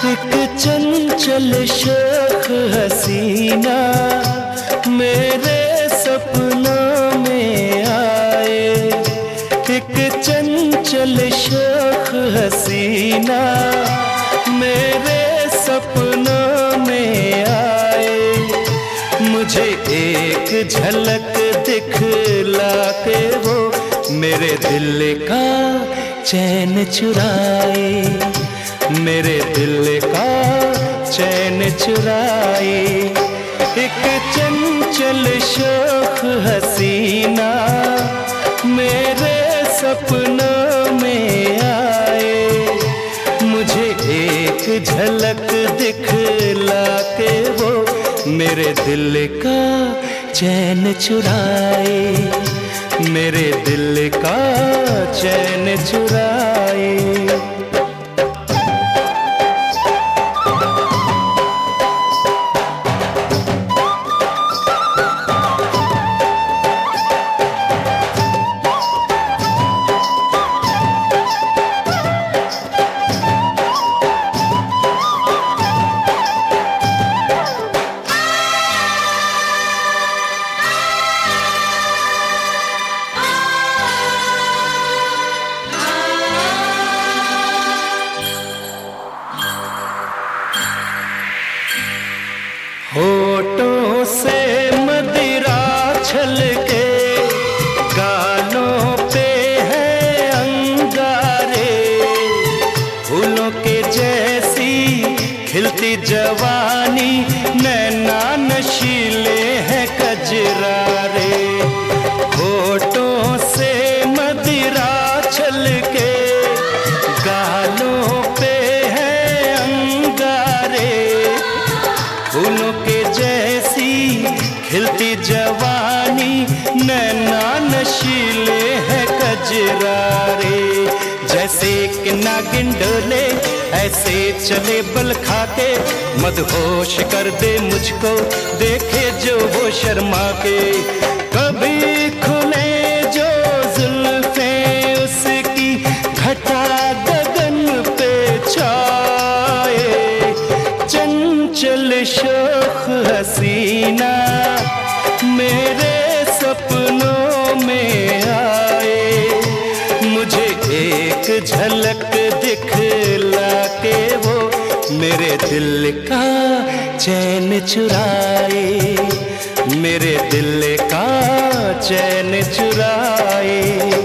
एक चंचल शौक हसीना मेरे सपनों में आए। एक चंचल शौक हसीना मेरे सपनों में आए। मुझे एक झलक दिखला के वो मेरे दिल का चैन चुराए, मेरे दिल का चैन चुराए। एक चंचल शौक हसीना मेरे सपनों में आए। मुझे एक झलक दिखला के वो मेरे दिल का चैन चुराए, मेरे दिल का चैन चुराए। होठों से मदिरा छलके, गालों पे है अंगारे। फूलों के जैसी खिलती जवानी, नैना नशीले हैं कजरारे। होठों से मदिरा छलके, गालों पे है अंगारे। फूलों के जैसी खिलती जवानी, नैना नशीले हैं कजरारे। जैसे एक नागिन डोले ऐसे चले बल खाके, मदहोश कर दे मुझको देखे जो वो शर्मा के। कभी खुले जो जुल्फें उसकी, घटा गगन पे छाए। चंचल शौक हसीना मेरे सपनों में आए। मुझे एक झलक दिखला के वो मेरे दिल का चैन चुराए, मेरे दिल का चैन चुराए।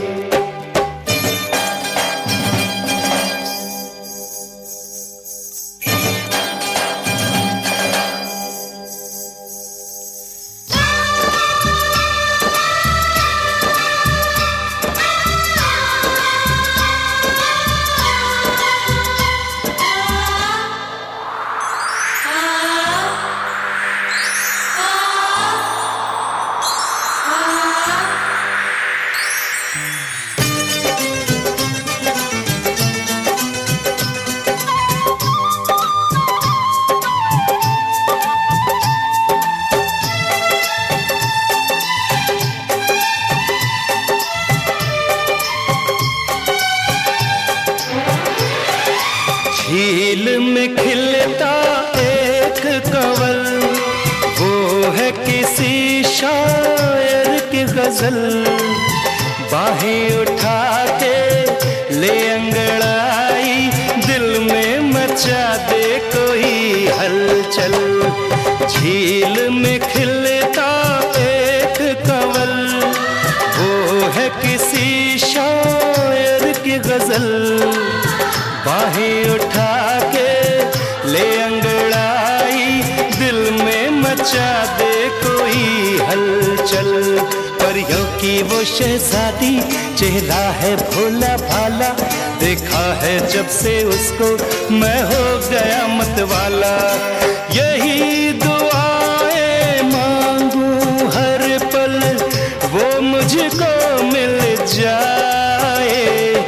झील में खिलता एक कंवल, वो है किसी शायर की गजल। बाहें उठा के ले अंगड़ाई, दिल में मचा दे कोई हलचल। झील में खिलता एक कंवल, वो है किसी शायर की गजल। बाहें उठा के ले अंगड़ाई, दिल में मचा दे कोई हलचल। परियों की वो शहजादी, चेहरा है भोला भाला। देखा है जब से उसको मैं हो गया मतवाला। यही दुआएं मांगू हर पल, वो मुझको मिल जाए।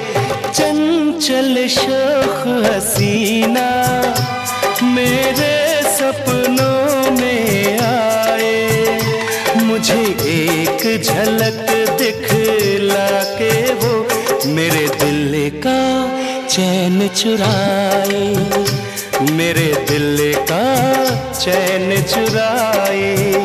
चंचल शौक हसीना मेरे सपनों में आए। मुझे एक झलक दिखला के वो मेरे दिल का चैन चुराए, मेरे दिल का चैन चुराए।